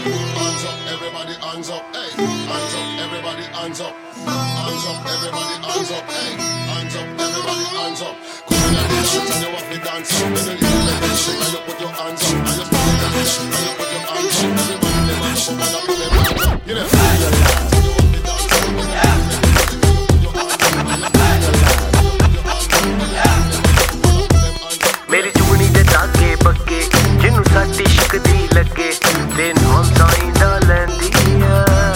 Hands up, everybody, hands up, hey. Hands up, everybody, hands up. Hands up, everybody, hands up, hey. Hands up, everybody, hands up. Come in the street and you have to dance up. When you leave the music and you put your hands up. And you put your hands up, and you put your hands up. Everybody, them hands up, and put them hands up. You know, मेरी चुगनी दे धागे पक्के जिन्नू साडी शिकदी लगे ते नाम साइंदा लैंदिया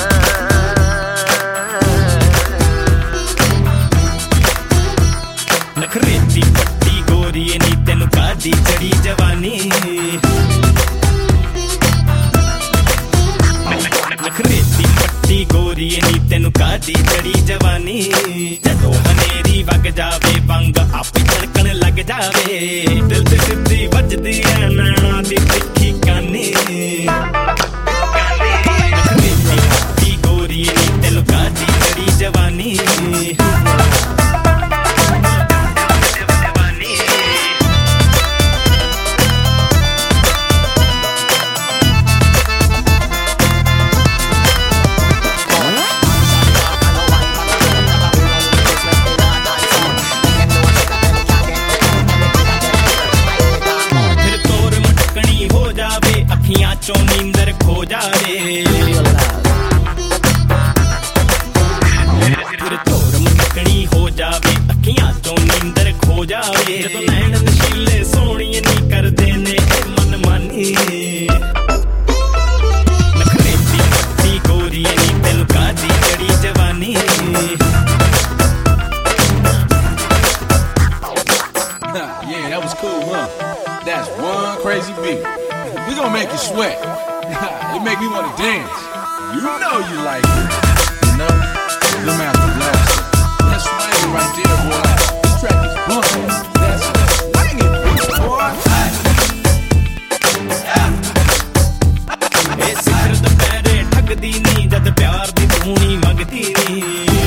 नखरेती पट्टी गोरी नी तेनू कादी चढ़ी जवानी नखरेती पट्टी गोरी नी तेनू कादी चढ़ी जवानी जदों हनेरी वग जावे वंग आपे धड़कन लग जावे दिल ते सिद्धी वजदी ऐ नैना दी तिखी कानी नखरेती पट्टी गोरी नी तेनू कादी चढ़ी जवानी चो नींदर खो जावे फिर तोर मटकनी हो जावे अखियां चो नींदर खो जावे जदों नैन नशीले सोहणिए नी करदे ने मन मानी नखरेती पट्टी गोरी नी तेनू कादी चढ़ी जवानी Yeah, that was cool, huh? That's one crazy beat. We gonna make you sweat. It make me wanna dance. You know you like it. You know? Them after blast. That's swinging right there, boy. This track is bumping. That's swinging, boy. ए सिखर दुपहरे ठगदी नी जद प्यार दी धूनी मंगदी नी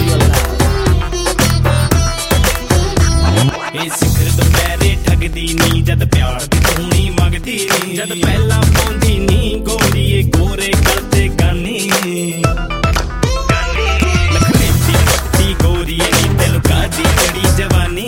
ए सिखर दुपहरे ठगदी नी जद प्यार दी धूनी मंगदी नी जद पहला पौंदी नी गोरीए गोरे करते गानी नखरेती पट्टी गोरीए नी तेनू कादी चढ़ी जवानी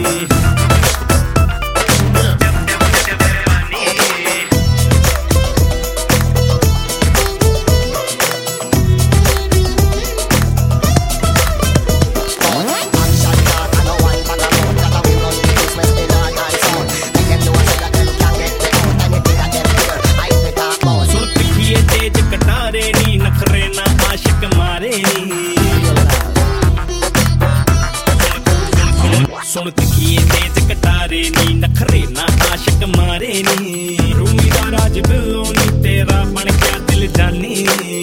सुन तिखिए तेज कटारे नी नखरे ना आशिक मारे नी रूमी दा राज बिल्लो नी तेरा बन गया दिल जानी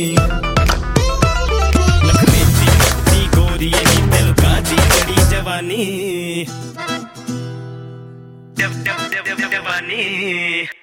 नखरेती पट्टी गोरी नी तेनू कादी चढ़ी जवानी जवानी